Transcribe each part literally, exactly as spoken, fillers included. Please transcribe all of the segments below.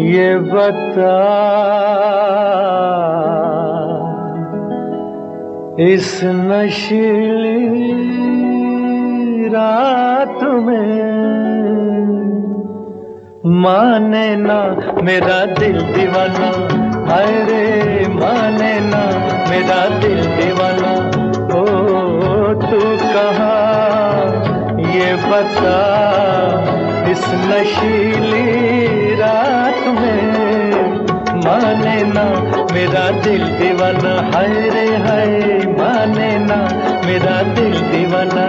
ये बता इस नशीली रात में माने ना मेरा दिल दीवाना, हाय रे माने ना मेरा दिल दीवाना। ओ तू कहाँ ये बता इस नशीली रात में माने ना मेरा दिल दीवाना, हाय रे हाय माने ना मेरा दिल दीवाना।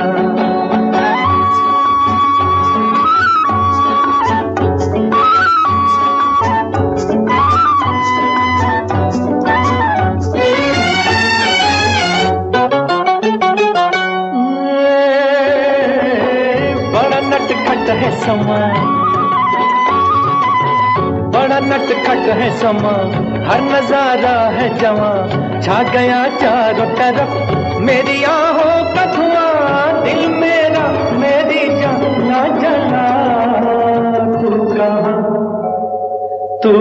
है समा बड़ा नटखट है समा, हर नजारा है जवां, छा गया चारों तरफ मेरी आहों का धुआं, दिल मेरा मेरी जान ना जला। तू कहाँ तू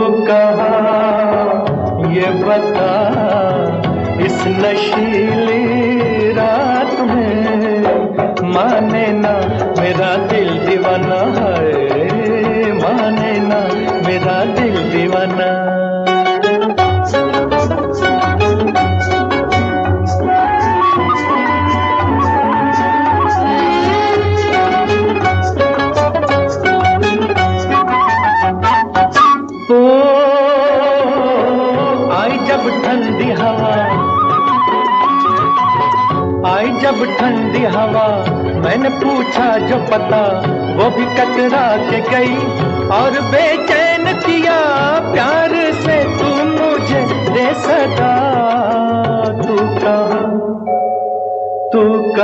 कहाँ ये बता इस नशीली रात में माने ना मेरा दिल दीवाना, है माने ना मेरा दिल दीवाना। ओ आई जब ठंडी हवा, आई जब ठंडी हवा, मैंने पूछा जो पता वो भी कतरा के गई और बेचैन किया प्यार से तू मुझे दे सका। तू कहाँ तू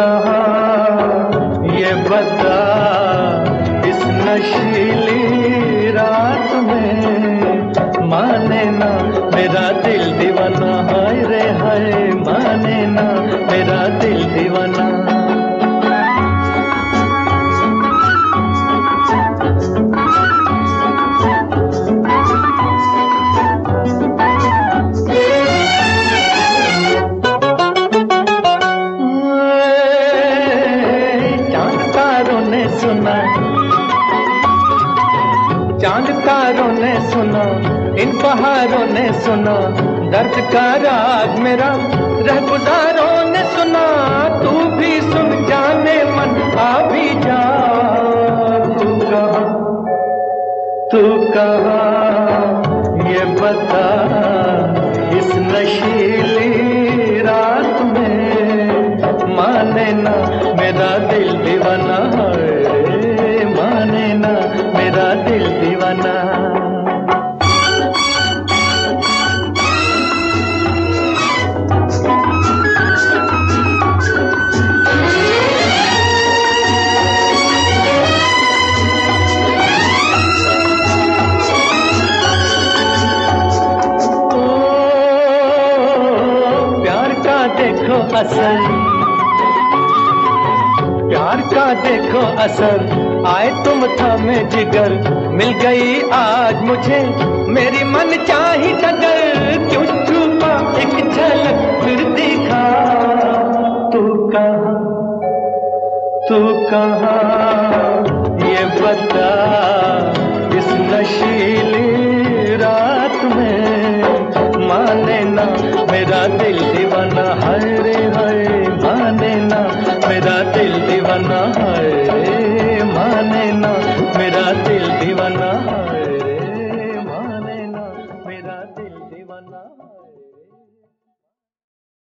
कहाँ ये बता इस नशीली रात में माने ना मेरा दिल दीवाना, हाय रे हाय माने ना मेरा दिल दीवाना। चांद तारों ने सुना, इन पहाड़ों ने सुना, दर्द का राग मेरा रहगुजारों ने सुना। तू भी सुन जाने मन आ भी जा। तू कहाँ तू कहाँ ये बता इस नशीली रात में माने ना मेरा दिल दीवाना, है माने ना मेरा दिल दीवाना। ओ प्यार का देखो असर, प्यार का देखो असर, आए तुम थामे जिगर, मिल गई आज मुझे मेरी मन चाही डगर, क्यों छुपा एक झलक फिर दिखा। तू कहाँ तू कहाँ ये बता इस नशीली रात में माने ना मेरा दिल दीवाना, हाय रे हाय माने ना मेरा दिल दीवाना, है माने ना